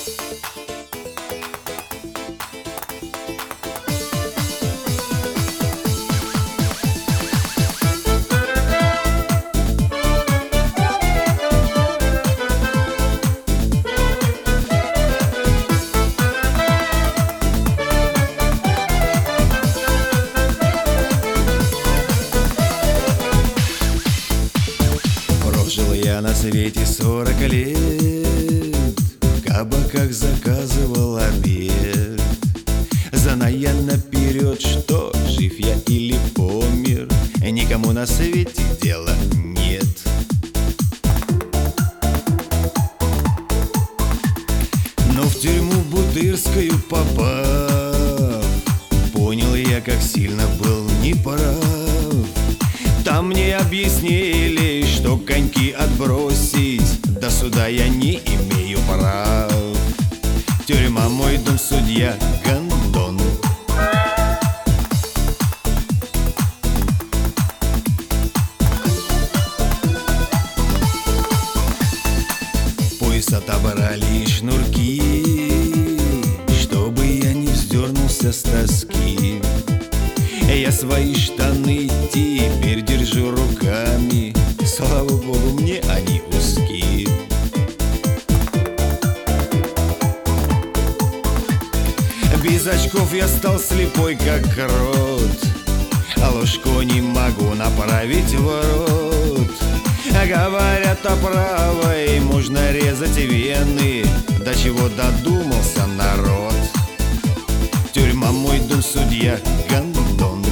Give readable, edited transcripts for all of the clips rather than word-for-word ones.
Прожил я на свете 40 лет, в кабаках заказывал обед, зная наперед, что жив я или помер, никому на свете дела нет. Но в тюрьму бутырскую попав, понял я, как сильно был неправ. Там мне объяснили, что коньки отбросить до суда я не имею прав. Тюрьма мой дом, судья гондон. Пояс отобрали и шнурки, чтобы я не вздернулся с тоски. Я свои штаны теперь держу руками, слава богу, мне они узкие. Без очков я стал слепой, как крот, а ложку не могу направить в рот. Говорят, о правой можно резать вены, до чего додумался народ. Тюрьма мой дом, судья гондон.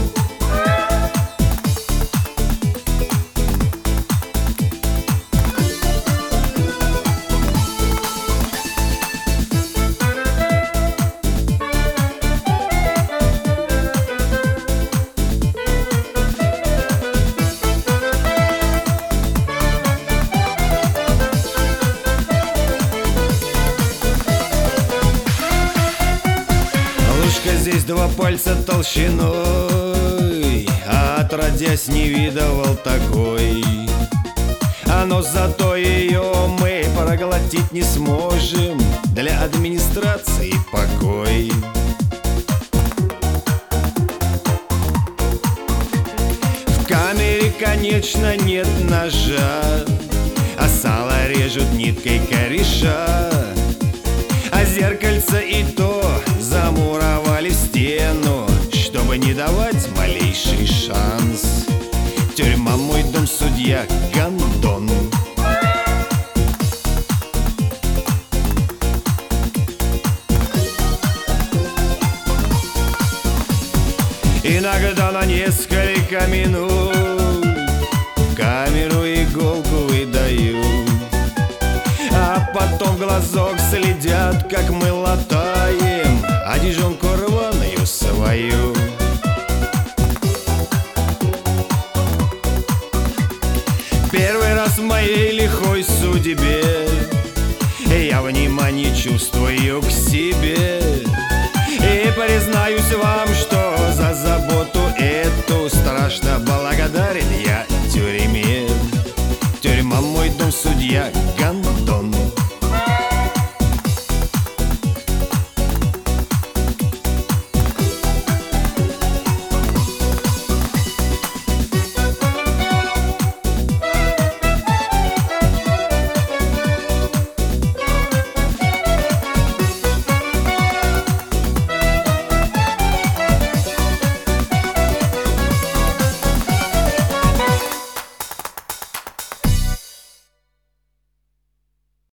Здесь 2 пальца толщиной, а отродясь не видывал такой. Но зато ее мы проглотить не сможем, для администрации покой. В камере, конечно, нет ножа, а сало режут ниткой кореша. А зеркальце и то замуровали в стену, чтобы не давать малейший шанс. Тюрьма мой дом, судья гондон. Иногда на несколько минут в камеру иголку выдают, а потом в глазок следят, как мы латаем одежонку рваную свою. Первый раз в моей лихой судьбе я внимание чувствую к себе. И признаюсь вам, что за заботу эту страшно благодарен я тюрьме. Тюрьма мой дом, судья гондон.